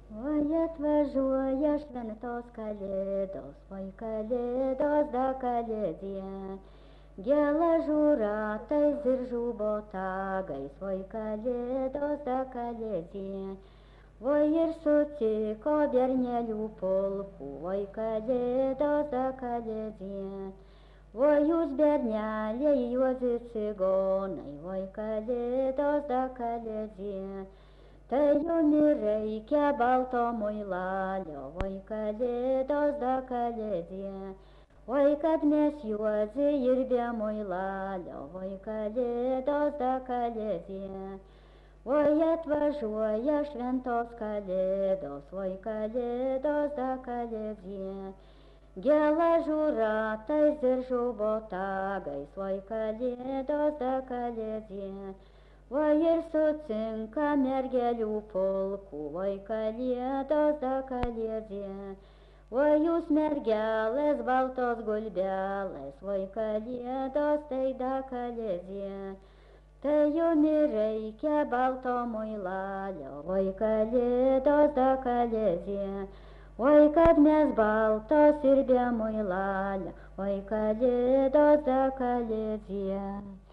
Oi atvažiuoja šventos kalėdos, oi kalėdos da kalėdien. Gelažų ratais diržų botagais, oi kalėdos da kalėdien. Oi ir sutiko bernelių pulkų, oi kalėdos da kalėdien. Oi jūs berneliai juozi cigonai, oi kalėdos da kalėdien. Tai jum reikia balto muilalio, oi kalėdos da kalėdien. Oi kad mes juozi ir be muilalio, oi kalėdos da kalėdien. Oi atvažiuoja šventos kalėdos, oi kalėdos da kalėdien. Gelažų ratais diržų botagais, oi kalėdos da kalėdien. Oi ir sucinka mergelių pulkų, oi kalėdos da kalėdien. Oi jūs mergelės baltos gulbelės, oi kalėdos tai da kalėdien. Tai jum reikia balto muilalio, oi kalėdos da kalėdien. Oi kad mes baltos ir be muilalio, oi kalėdos da kalėdien.